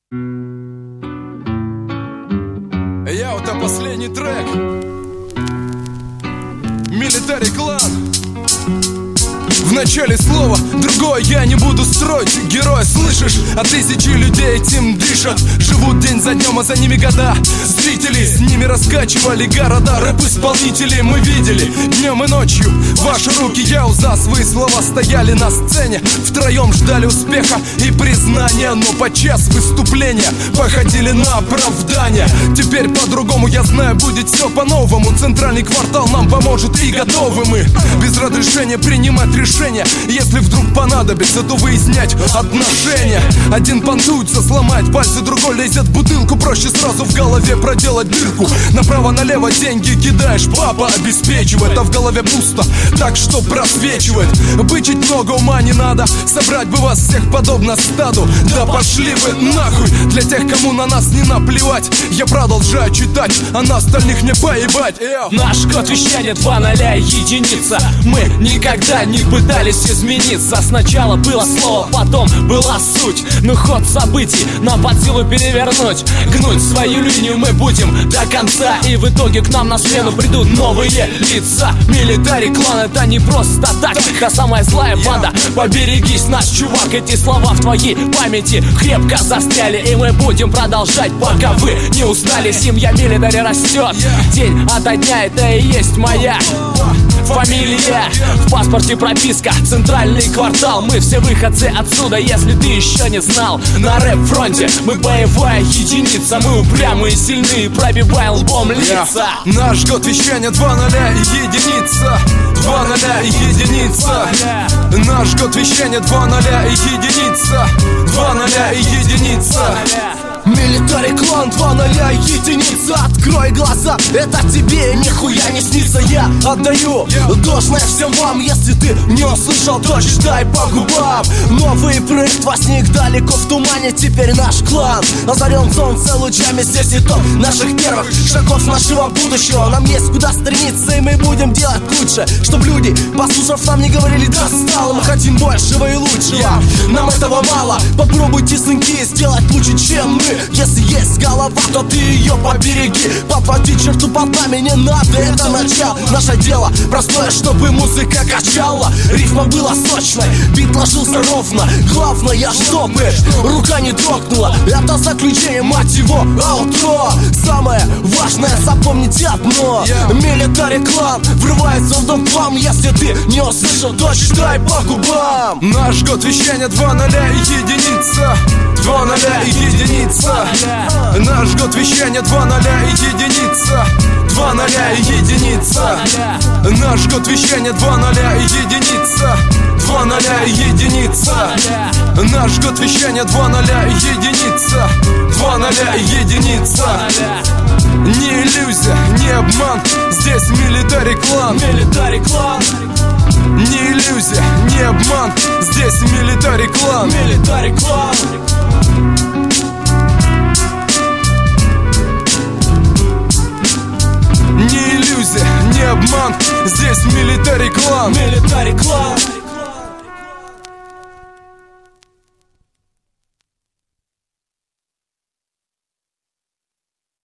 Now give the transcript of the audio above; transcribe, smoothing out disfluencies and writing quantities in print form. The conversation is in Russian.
Это последний трек. Military Clan. В начале слова другое я не буду строить. Героя слышишь, а тысячи людей этим дышат. Живут день за днем, а за ними года. Зрители с ними раскачивали города. Рэп-исполнители мы видели днем и ночью. Ваши руки я уза, свои слова стояли на сцене. Втроем ждали успеха и признания. Но подчас выступления походили на оправдание. Теперь по-другому, я знаю, будет все по-новому. Центральный квартал нам поможет, и готовы мы без разрешения принимать решения. Если вдруг понадобится, то выяснять отношения. Один понтуется, сломает пальцы, другой лезет в бутылку. Проще сразу в голове проделать дырку. Направо-налево деньги кидаешь, папа обеспечивает, а в голове пусто, так что просвечивает. Бычить много ума не надо, собрать бы вас всех подобно стаду. Да пошли вы нахуй, для тех, кому на нас не наплевать. Я продолжаю читать, а на остальных мне поебать. Наш код вещания 2 0 единица. Мы никогда не пытались измениться. Сначала было слово, потом была суть. Но ход событий нам под силу перевернуть. Гнуть свою линию мы будем до конца. И в итоге к нам на смену придут новые лица. Military Clan — это не просто так. Та самая злая банда. Поберегись, наш чувак. Эти слова в твоей памяти крепко застряли. И мы будем продолжать, пока вы не устали. Семья Military растет день ото дня. Это и есть моя фамилия. В паспорте прописка, центральный квартал. Мы все выходцы отсюда, если ты еще не знал. На рэп-фронте мы боевая единица. Мы упрямые, сильные, пробиваем лбом лица. Наш код вещания 2 0 единица. 2 0 единица. Наш код вещания 2 0 единица. 2 0 единица. Military Clan 2 0 единица. Открой глаза, это тебе нихуя не снится. Я отдаю должное всем вам. Если ты не услышал, то читай по губам. Новый проект возник далеко в тумане. Теперь наш клан озарен солнце лучами. Здесь итог наших первых шагов нашего будущего. Нам есть куда стремиться, и мы будем делать лучше. Чтоб люди, послушав, нам не говорили достало. Мы хотим большего и лучшего. Нам этого мало. Попробуйте, сынки, сделать лучше, чем мы. Если есть голова, то ты ее побереги. Подводи черту под нами не надо, это начало. Наше дело простое, чтобы музыка качала. Рифма была сочной, бит ложился ровно. Главное, чтобы рука не дрогнула. Это заключение, мать его, аутро. Самое важное, запомните одно: Military Clan врывается в дом к вам. Если ты не услышал, то читай по губам. Наш код вещания 2 0 единица. 2 0 единица. Наш код вещания 2 0 единица. 2 0 единица. Наш код вещания 2 0 единица. 2 0 единица. Наш код вещания 2 0 единица. 2 0 единица. Не иллюзия, не обман, здесь Military Clan. Military Clan. Не иллюзия, не обман, здесь Military Clan. Military Clan. Не иллюзия, не обман, здесь Military Clan. Military Clan.